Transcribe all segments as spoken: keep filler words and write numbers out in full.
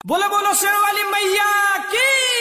बोलो बोलो शेर वाली मैया की।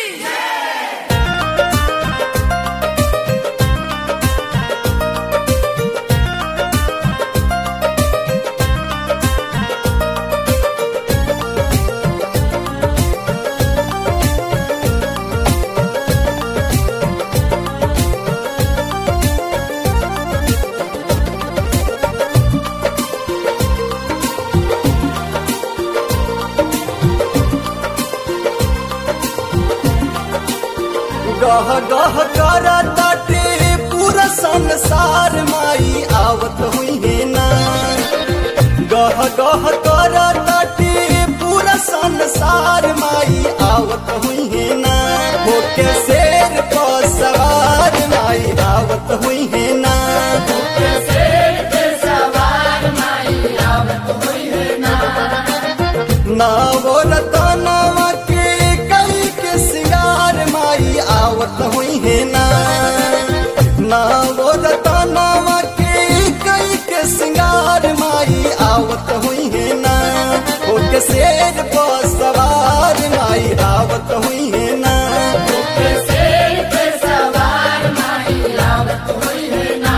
गह गह करा ताटे पूरा संसार माई आवत हुई है ना। गह गह करा ताटे पूरा संसार माई आवत हुई है ना। होके शेर पर सवार माई आवत हुई है ना। होके शेर पे सवार माई आवत हुई है ना। ना वो रतनवा के कई के सिंगार माई आवत हुई है ना। ना वो रतनवा के कई के सिंगार माई आवत हुई है ना। होके शेर पर सवार माई आवत हुई है ना। होके शेर पे सवार माई आवत हुई है ना।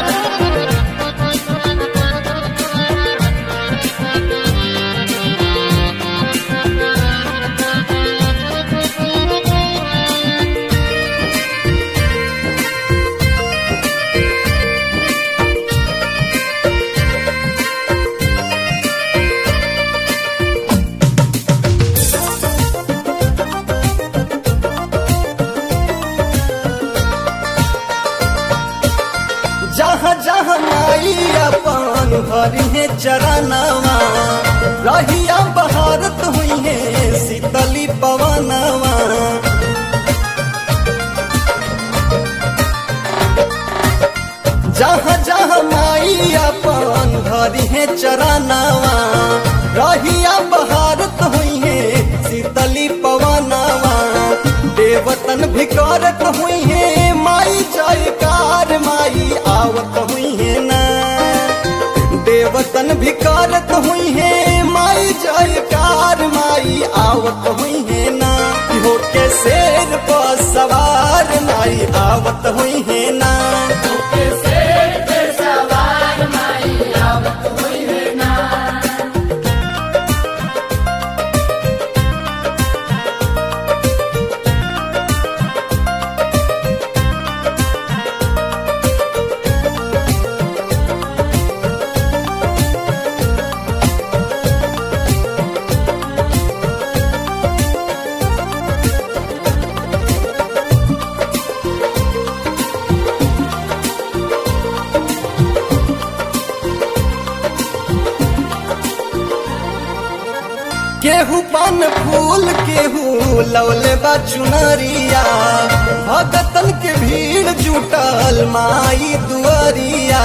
जहाँ जहाँ माई अपन भरी है चरनवा। रहिया बहारत हुई है शीतली पवनवा। जहाँ जहाँ माई अपन भरी है चरनवा। रहिया बहारत हुई है शीतली पवनवा। देवतन भी करत हुई है माई जयकार माई आवत हुई है ना। देवतन भी करत हुई है माई जयकार माई आवत हुई है ना। होके शेर पर सवार माई आवत हुई है ना। होके शेर पे सवार माई आवत हुई है ना। केहू पान फूल केहू लौले बा चुनरिया। भगतन के भीड़ जुटल माई दुआरिया।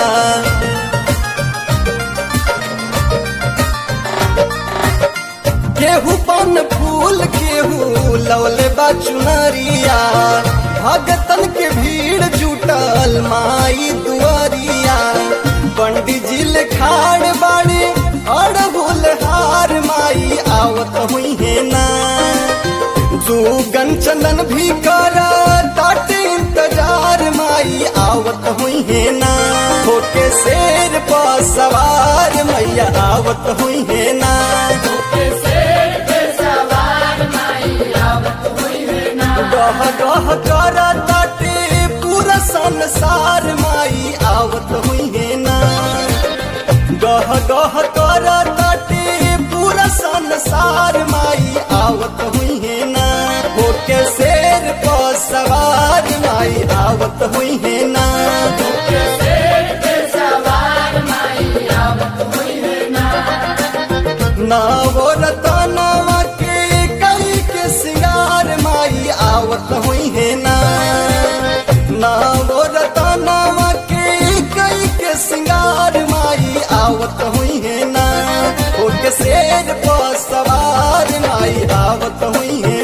केहू पान फूल केहू लौले बा चुनरिया। भगतन के भीड़ जुटल माई दुआरिया। पंडित जी ले खाड़ बाड़े अड़हुल हार माई आवत हुई है ना। जुगन चंदन भी करा ताटे इंतजार माई आवत हुई है ना। होके शेर पर सवार मैया आवत हुई है ना। होके शेर पे सवार माई आवत हुई है ना। गह गह करा ताटे पूरा संसार माई आवत हुई है ना। गह गह करा ताटे पूरा संसार माई आवत हुई है ना। होके शेर पर सवार माई आवत हुई है ना। होके शेर पे सवार माई आवत हुई है ना। ना वो रतनवा के कई के सिंगार माई आवत हुई है ना। ना वो रतनवा के कई के सिंगार माई आवत हुई है ना। होके शेर पर सवार माई आवत हुई है